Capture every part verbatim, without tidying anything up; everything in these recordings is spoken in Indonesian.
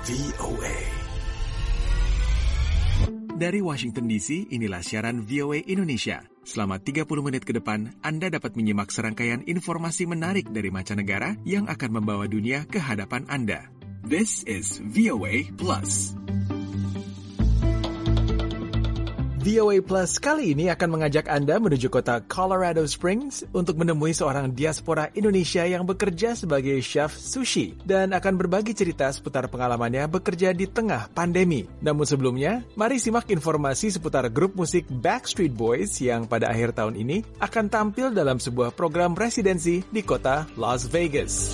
V O A. Dari Washington D C, inilah siaran V O A Indonesia. Selama tiga puluh menit ke depan, Anda dapat menyimak serangkaian informasi menarik dari mancanegara yang akan membawa dunia ke hadapan Anda. This is V O A Plus. V O A Plus kali ini akan mengajak Anda menuju kota Colorado Springs untuk menemui seorang diaspora Indonesia yang bekerja sebagai chef sushi dan akan berbagi cerita seputar pengalamannya bekerja di tengah pandemi. Namun sebelumnya, mari simak informasi seputar grup musik Backstreet Boys yang pada akhir tahun ini akan tampil dalam sebuah program residensi di kota Las Vegas.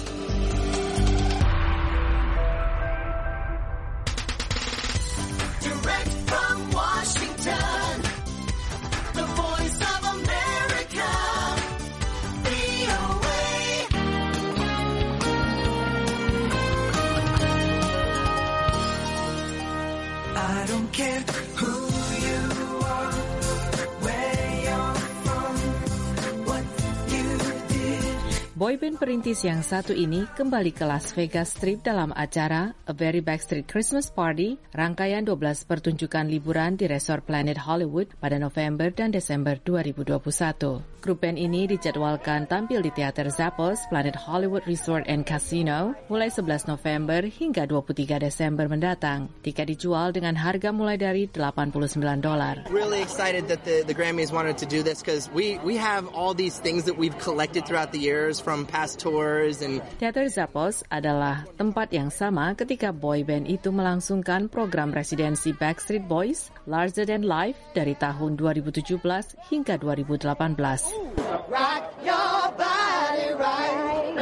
Boyband perintis yang satu ini kembali ke Las Vegas Strip dalam acara A Very Backstreet Christmas Party, rangkaian dua belas pertunjukan liburan di Resort Planet Hollywood pada November dan Desember dua ribu dua puluh satu. Grup band ini dijadwalkan tampil di Teater Zappos Planet Hollywood Resort and Casino mulai sebelas November hingga dua puluh tiga Desember mendatang. Tiket dijual dengan harga mulai dari delapan puluh sembilan dolar. Really excited that the, the Grammys wanted to do this because we, we have all these things that we've collected throughout the years from past tours and Teater Zappos adalah tempat yang sama ketika boyband itu melangsungkan program residensi Backstreet Boys Larger Than Life dari tahun dua ribu tujuh belas hingga dua ribu delapan belas. Rock your body right.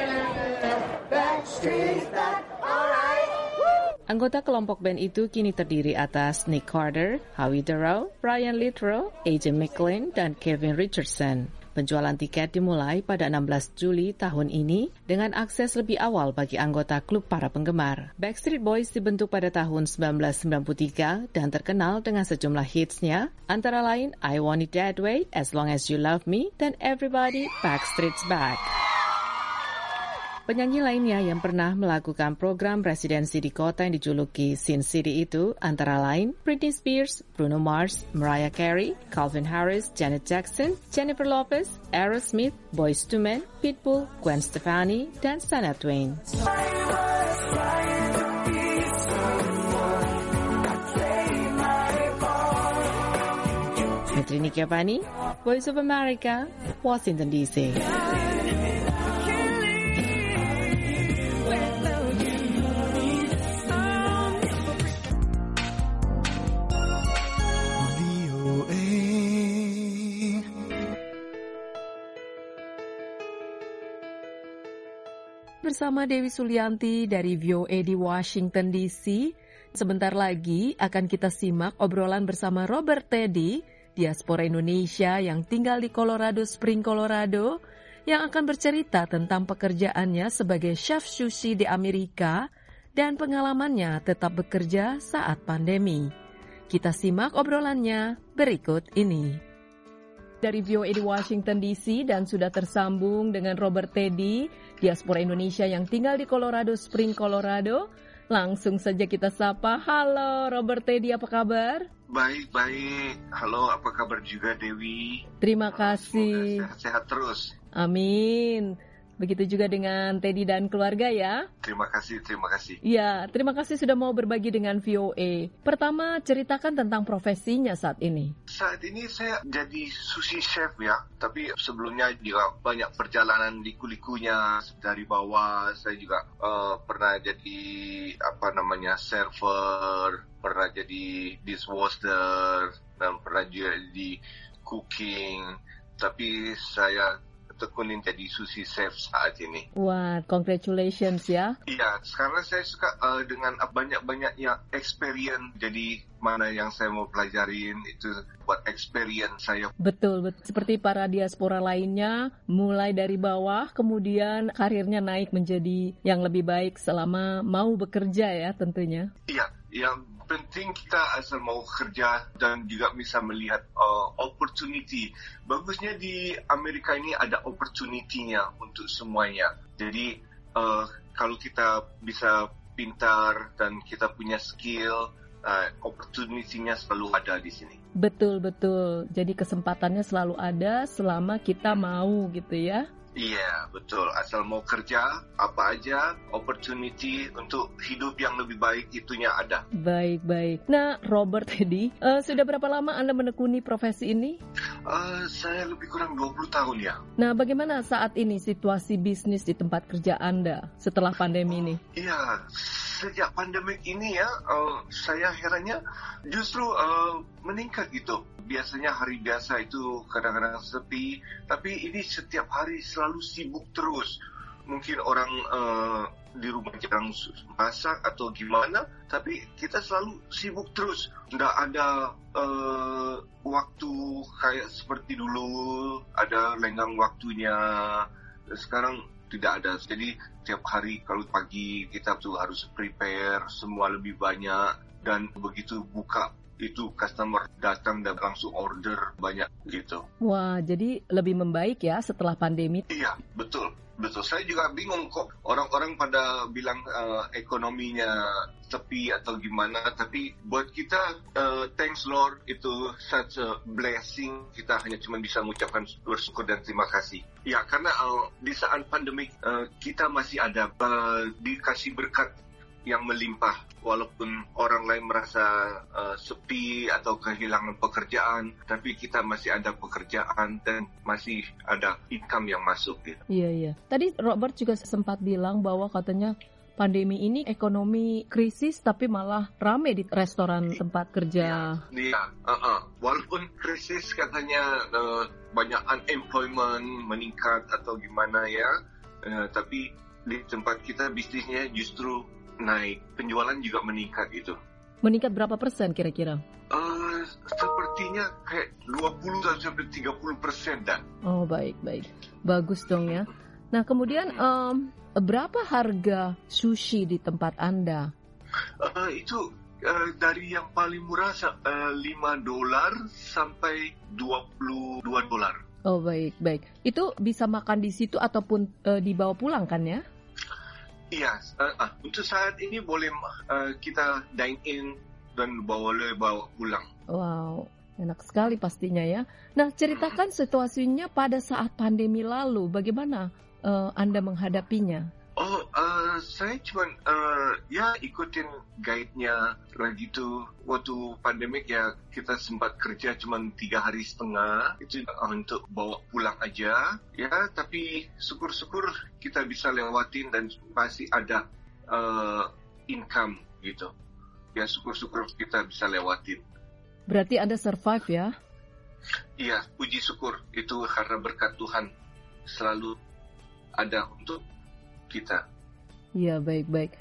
Backstreet that alright. Anggota kelompok band itu kini terdiri atas Nick Carter, Howie Dorough, Brian Littrell, A J McLean, dan Kevin Richardson. Penjualan tiket dimulai pada enam belas Juli tahun ini dengan akses lebih awal bagi anggota klub para penggemar. Backstreet Boys dibentuk pada tahun sembilan belas sembilan puluh tiga dan terkenal dengan sejumlah hitsnya, antara lain I Want It That Way, As Long As You Love Me, dan Everybody Backstreet's Back. Penyanyi lainnya yang pernah melakukan program residensi di kota yang dijuluki Sin City itu antara lain Britney Spears, Bruno Mars, Mariah Carey, Calvin Harris, Janet Jackson, Jennifer Lopez, Aerosmith, Boyz two Men, Pitbull, Gwen Stefani, dan Shania Twain. Metrini Kiapani, Voice of America, Washington D C. Bersama Dewi Sulianti dari V O A di Washington D C. Sebentar lagi akan kita simak obrolan bersama Robert Teddy, diaspora Indonesia yang tinggal di Colorado Springs, Colorado, yang akan bercerita tentang pekerjaannya sebagai chef sushi di Amerika dan pengalamannya tetap bekerja saat pandemi. Kita simak obrolannya berikut ini. Dari V O A di Washington D C dan sudah tersambung dengan Robert Teddy, diaspora Indonesia yang tinggal di Colorado Springs, Colorado. Langsung saja kita sapa. Halo Robert Teddy, apa kabar? Baik, baik. Halo, apa kabar juga Dewi? Terima kasih. Sehat-sehat terus. Amin. Begitu juga dengan Teddy dan keluarga ya. Terima kasih, terima kasih. Ya, terima kasih sudah mau berbagi dengan V O A. Pertama, ceritakan tentang profesinya saat ini. Saat ini saya jadi sushi chef ya, tapi sebelumnya juga banyak perjalanan di kulikunya dari bawah. Saya juga uh, pernah jadi apa namanya server, pernah jadi dishwasher, dan pernah juga di cooking. Tapi saya tekunin jadi sushi chef saat ini. Wah, congratulations ya. Iya, karena saya suka uh, dengan banyak-banyak yang experience. Jadi mana yang saya mau pelajarin itu buat experience saya. Betul, betul. Seperti para diaspora lainnya, mulai dari bawah, kemudian karirnya naik menjadi yang lebih baik selama mau bekerja ya tentunya. Iya, yang penting kita asal mau kerja dan juga bisa melihat uh, opportunity. Bagusnya di Amerika ini ada opportunity-nya untuk semuanya. Jadi uh, kalau kita bisa pintar dan kita punya skill, uh, opportunity-nya selalu ada di sini. Betul-betul. Jadi kesempatannya selalu ada selama kita mau gitu ya. Iya, betul. Asal mau kerja, apa aja, opportunity untuk hidup yang lebih baik itunya ada. Baik-baik. Nah, Robert Teddy, uh, sudah berapa lama Anda menekuni profesi ini? Uh, saya lebih kurang dua puluh tahun ya. Nah, bagaimana saat ini situasi bisnis di tempat kerja Anda setelah pandemi ini? Iya, sejak pandemi ini ya, uh, saya herannya justru uh, meningkat gitu. Biasanya hari biasa itu kadang-kadang sepi, tapi ini setiap hari selalu sibuk terus. Mungkin orang uh, di rumah jarang masak atau gimana, tapi kita selalu sibuk terus. Nggak ada uh, waktu kayak seperti dulu, ada lenggang waktunya. Sekarang tidak ada. Jadi setiap hari kalau pagi kita tuh harus prepare semua lebih banyak, dan begitu buka itu customer datang dan langsung order banyak gitu. Wah, jadi lebih membaik ya setelah pandemi. Iya, betul. Betul. Saya juga bingung kok orang-orang pada bilang uh, ekonominya sepi atau gimana, tapi buat kita uh, thanks Lord, itu such a blessing. Kita hanya cuma bisa mengucapkan bersyukur dan terima kasih. Ya, karena uh, di saat pandemik uh, kita masih ada uh, dikasih berkat yang melimpah, walaupun orang lain merasa uh, sepi atau kehilangan pekerjaan, tapi kita masih ada pekerjaan dan masih ada income yang masuk gitu. Iya, iya. Tadi Robert juga sempat bilang bahwa katanya pandemi ini ekonomi krisis tapi malah rame di restoran tempat kerja. Iya, uh-uh. Walaupun krisis katanya uh, banyak unemployment meningkat atau gimana ya, uh, tapi di tempat kita bisnisnya justru naik, penjualan juga meningkat itu. Meningkat berapa persen kira-kira? Uh, sepertinya kayak dua puluh sampai tiga puluh persen dah. Oh, baik-baik. Bagus dong ya. Nah, kemudian um, berapa harga sushi di tempat Anda? Uh, itu uh, dari yang paling murah uh, lima dolar sampai dua puluh dua dolar. Oh, baik-baik. Itu bisa makan di situ ataupun uh, dibawa pulang kan ya? Iya, uh, uh, untuk saat ini boleh uh, kita dine in dan boleh bawa pulang. Wow, enak sekali pastinya ya. Nah, ceritakan situasinya pada saat pandemi lalu. Bagaimana uh, Anda menghadapinya? Oh, uh, saya cuma uh, ya ikutin guide-nya lagi tuh. Waktu pandemik ya kita sempat kerja cuma tiga hari setengah itu uh, untuk bawa pulang aja ya. Tapi syukur-syukur kita bisa lewatin dan masih ada uh, income gitu. Ya syukur-syukur kita bisa lewatin. Berarti Anda survive ya? Iya, puji syukur itu karena berkat Tuhan selalu ada untuk kita. Iya, baik-baik.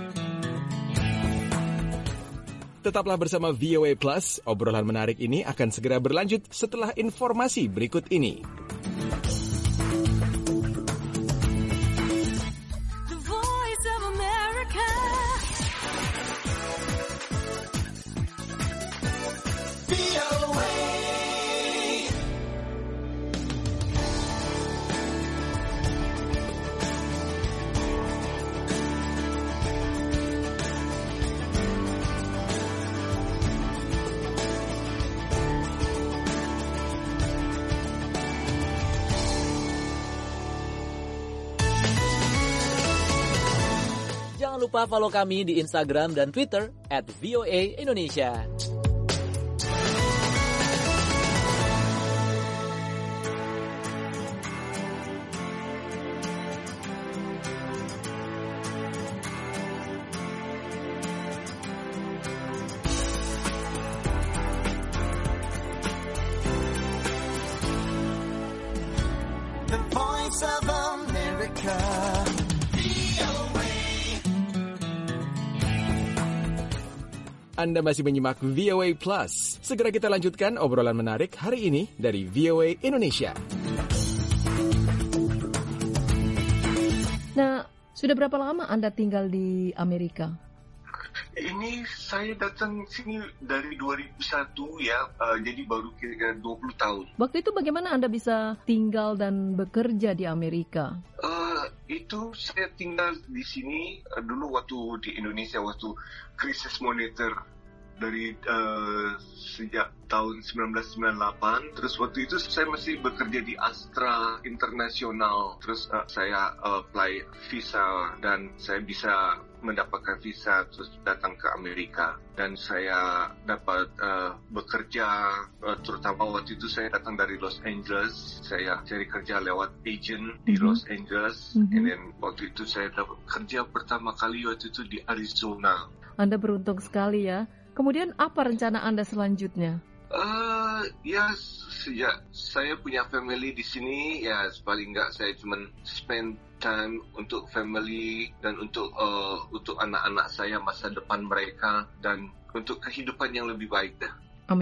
Tetaplah bersama V O A Plus, obrolan menarik ini akan segera berlanjut setelah informasi berikut ini. Jangan lupa follow kami di Instagram dan Twitter at V O A Indonesia. The Voice of America. Anda masih menyimak V O A Plus. Segera kita lanjutkan obrolan menarik hari ini dari V O A Indonesia. Nah, sudah berapa lama Anda tinggal di Amerika? Ini saya datang sini dari dua ribu satu ya, uh, jadi baru kira-kira dua puluh tahun. Waktu itu bagaimana Anda bisa tinggal dan bekerja di Amerika? Uh, itu saya tinggal di sini uh, dulu waktu di Indonesia, waktu krisis moneter dari uh, sejak tahun sembilan belas sembilan puluh delapan. Terus waktu itu saya masih bekerja di Astra Internasional. Terus uh, saya uh, apply visa dan saya bisa mendapatkan visa terus datang ke Amerika. Dan saya dapat uh, bekerja, uh, terutama waktu itu saya datang dari Los Angeles. Saya cari kerja lewat agent di mm-hmm. Los Angeles. Mm-hmm. And then waktu itu saya dapat kerja pertama kali waktu itu di Arizona. Anda beruntung sekali ya. Kemudian apa rencana Anda selanjutnya? Uh, ya sejak saya punya family di sini, ya paling enggak saya cuma spend time untuk family dan untuk uh, untuk anak-anak saya, masa depan mereka dan untuk kehidupan yang lebih baik dah.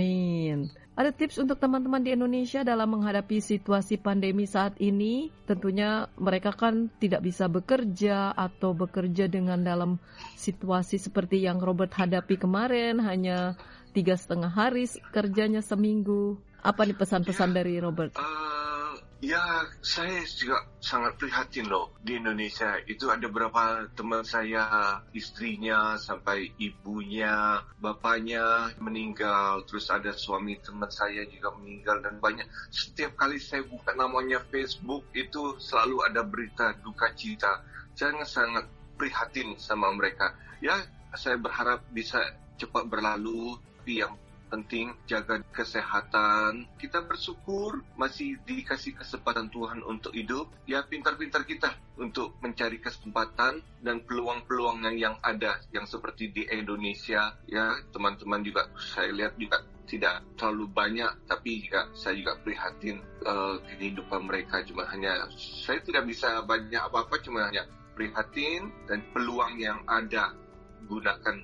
Amin. Ada tips untuk teman-teman di Indonesia dalam menghadapi situasi pandemi saat ini? Tentunya mereka kan tidak bisa bekerja atau bekerja dengan dalam situasi seperti yang Robert hadapi kemarin, hanya tiga setengah hari kerjanya seminggu. Apa nih pesan-pesan dari Robert? Uh, ya, saya juga sangat prihatin loh. Di Indonesia itu ada beberapa teman saya, istrinya sampai ibunya, bapaknya meninggal. Terus ada suami teman saya juga meninggal dan banyak. Setiap kali saya buka namanya Facebook itu selalu ada berita duka cita. Saya sangat prihatin sama mereka. Ya, saya berharap bisa cepat berlalu. Yang penting jaga kesehatan. Kita bersyukur masih dikasih kesempatan Tuhan untuk hidup. Ya, pintar-pintar kita untuk mencari kesempatan dan peluang-peluang yang ada, yang seperti di Indonesia. Ya, teman-teman juga saya lihat juga tidak terlalu banyak, tapi juga saya juga prihatin uh, kehidupan mereka. Cuma hanya saya tidak bisa banyak apa-apa, cuma hanya prihatin dan peluang yang ada gunakan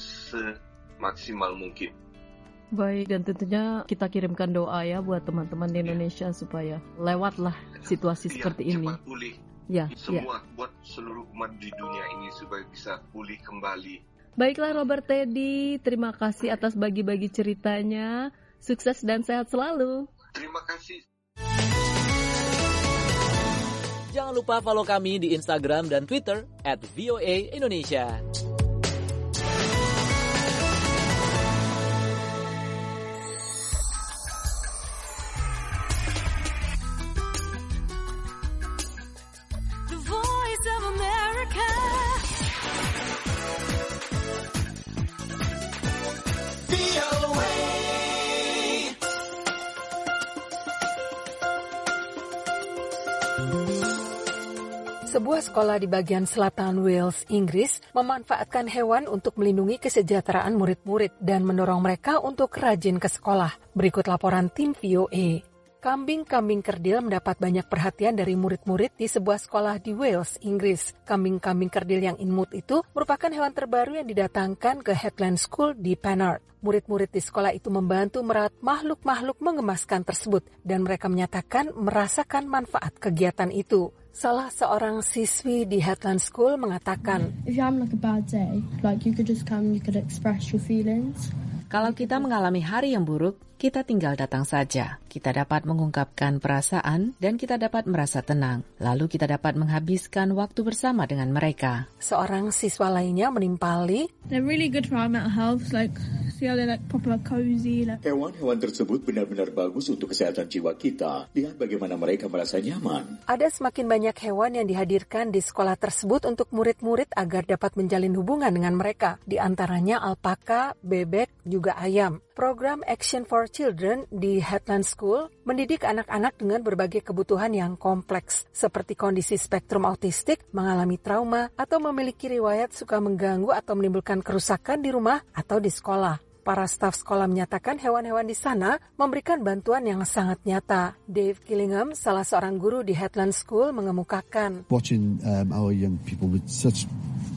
semaksimal mungkin. Baik, dan tentunya kita kirimkan doa ya buat teman-teman di Indonesia ya, supaya lewatlah situasi ya, seperti ini. Cepat pulih. Ya, semua ya. Buat seluruh umat di dunia ini supaya bisa pulih kembali. Baiklah Robert Teddy, terima kasih atas bagi-bagi ceritanya. Sukses dan sehat selalu. Terima kasih. Jangan lupa follow kami di Instagram dan Twitter at V O A Indonesia. Sebuah sekolah di bagian selatan Wales, Inggris, memanfaatkan hewan untuk melindungi kesejahteraan murid-murid dan mendorong mereka untuk rajin ke sekolah. Berikut laporan tim V O A. Kambing-kambing kerdil mendapat banyak perhatian dari murid-murid di sebuah sekolah di Wales, Inggris. Kambing-kambing kerdil yang imut itu merupakan hewan terbaru yang didatangkan ke Headland School di Penarth. Murid-murid di sekolah itu membantu merawat makhluk-makhluk mengemaskan tersebut dan mereka menyatakan merasakan manfaat kegiatan itu. Salah seorang siswi di Headland School mengatakan, If you're having like a bad day, like you could just come, you could express your feelings. Kalau kita mengalami hari yang buruk, kita tinggal datang saja. Kita dapat mengungkapkan perasaan dan kita dapat merasa tenang. Lalu kita dapat menghabiskan waktu bersama dengan mereka. Seorang siswa lainnya menimpali, They're really good for our mental health, like see how they're like proper cozy. Like. Hewan-hewan tersebut benar-benar bagus untuk kesehatan jiwa kita. Lihat bagaimana mereka merasa nyaman. Ada semakin banyak hewan yang dihadirkan di sekolah tersebut untuk murid-murid agar dapat menjalin hubungan dengan mereka. Di antaranya alpaka, bebek, juga ayam. Program Action for Children di Headland School mendidik anak-anak dengan berbagai kebutuhan yang kompleks, seperti kondisi spektrum autistik, mengalami trauma, atau memiliki riwayat suka mengganggu atau menimbulkan kerusakan di rumah atau di sekolah. Para staf sekolah menyatakan hewan-hewan di sana memberikan bantuan yang sangat nyata. Dave Killingham, salah seorang guru di Headland School, mengemukakan, Watching um, our young people with such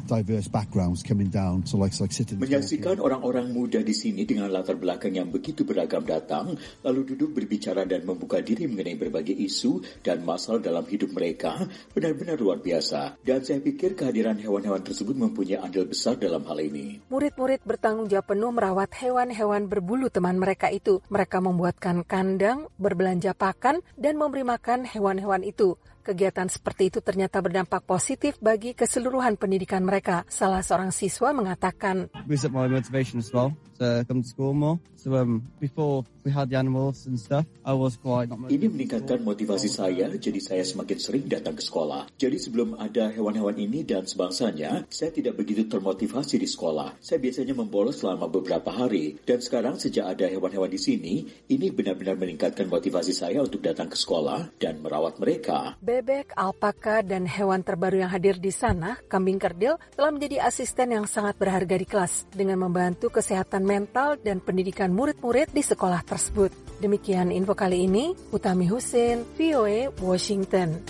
diverse backgrounds coming down to like, like sitting. Menyaksikan orang-orang muda di sini dengan latar belakang yang begitu beragam datang, lalu duduk berbicara dan membuka diri mengenai berbagai isu dan masalah dalam hidup mereka, benar-benar luar biasa. Dan saya pikir kehadiran hewan-hewan tersebut mempunyai andil besar dalam hal ini. Murid-murid bertanggung jawab penuh merawat hewan-hewan berbulu teman mereka itu. Mereka membuatkan kandang, berbelanja pakan, dan memberi makan hewan-hewan itu. Kegiatan seperti itu ternyata berdampak positif bagi keseluruhan pendidikan mereka. Salah seorang siswa mengatakan, boost up my motivation as well to come to school more. So um, before we had the animals and stuff, I was quite not motivated. Ini meningkatkan motivasi saya, jadi saya semakin sering datang ke sekolah. Jadi sebelum ada hewan-hewan ini dan sebangsanya, saya tidak begitu termotivasi di sekolah. Saya biasanya membolos selama beberapa hari. Dan sekarang sejak ada hewan-hewan di sini, ini benar-benar meningkatkan motivasi saya untuk datang ke sekolah dan merawat mereka. Bebek, alpaka, dan hewan terbaru yang hadir di sana, kambing kerdil, telah menjadi asisten yang sangat berharga di kelas dengan membantu kesehatan mental dan pendidikan murid-murid di sekolah tersebut. Demikian info kali ini, Utami Husin, V O A, Washington.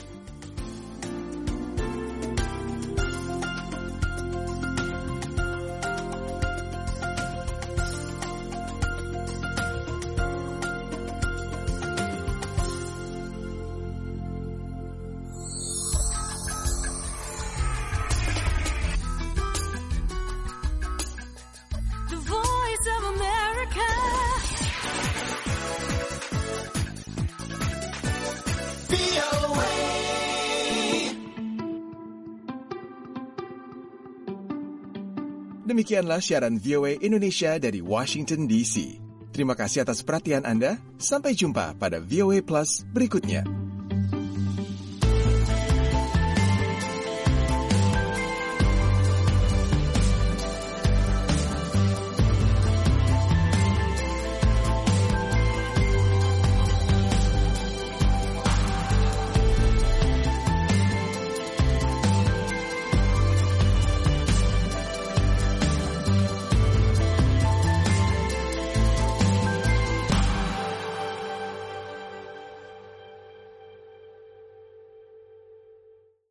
Demikianlah siaran V O A Indonesia dari Washington D C. Terima kasih atas perhatian Anda. Sampai jumpa pada V O A Plus berikutnya.